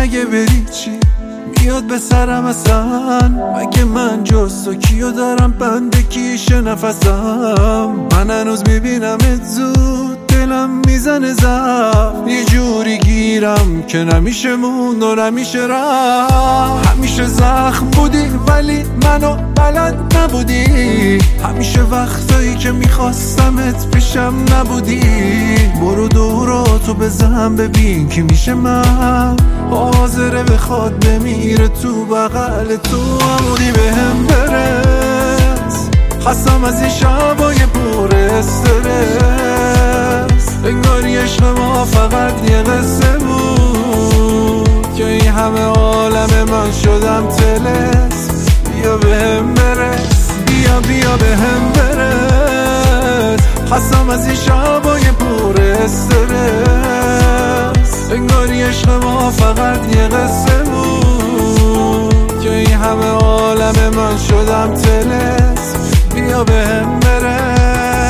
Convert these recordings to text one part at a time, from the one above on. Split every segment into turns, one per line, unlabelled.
اگه بری چی میاد به سرم اصلا؟ مگه من جز تو کیو دارم بنده کیشه نفسم؟ من هنوز میبینمت زود دلم میزنه ضعف، یه جوری گیرم که نمیشه موند و نمیشه رفت. همیشه زخم بودی ولی منو بلد نبودی، همیشه وقتایی که میخواستمت پیشم نبودی. برو دورا تو بزن ببین که میشه من حاضره بخواد بمیره تو بغل تو. عمودی به هم برس، خستم از این شبای پر استرس. انگاری عشق ما فقط یه قصه بود که این همه عالم من شدم طلسم. بیا به هم برس، بیا به هم برس. خستم از این شبای پر استرس. انگاری عشق ما فقط یه قصه بود که این همه عالم من شدم طلسم. بیا به هم برس.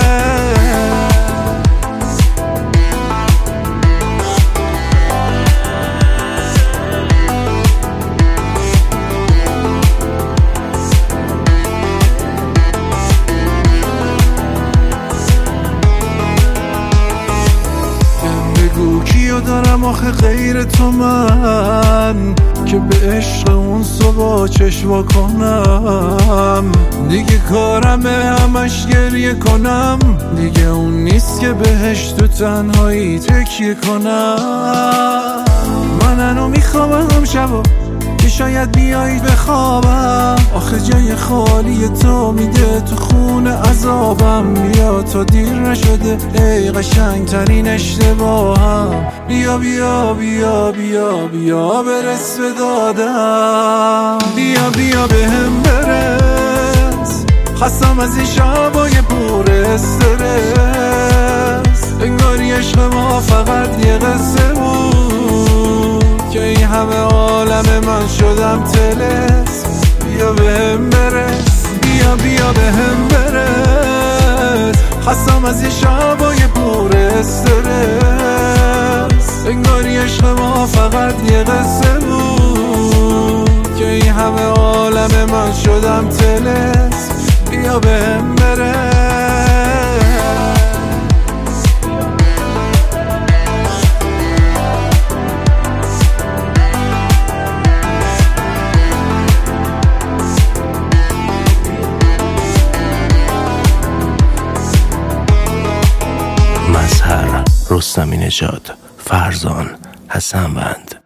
بگو کیو دارم آخه غیر تو من که به عشق اون صبح چشوا کنم؟ دیگه کارمه همش گریه کنم، دیگه اون نیست که بهش تو تنهایی تکیه کنم. من هنو میخوابم شبا که شاید بیایی بخوابم، آخه جای خالی تو میده تو خونه عذابم. بیا تا دیر نشده ای قشنگ ترین اشتباهم. بیا بیا بیا بیا بیا برس به دادم. بیا به هم برس، خستم از این شبای پر استرس. انگاری عشق ما فقط یه قصه بود که این همه عالم من شدم طلسم. بیا به هم برس، بیا به هم برس. خستم از این شبای پر استرس. انگاری عشق ما فقط یه قصه بود که این همه عالم من شدم طلسم. بیا به هم برس.
مظهر، رستمی نژاد، فرزان، حسن وند.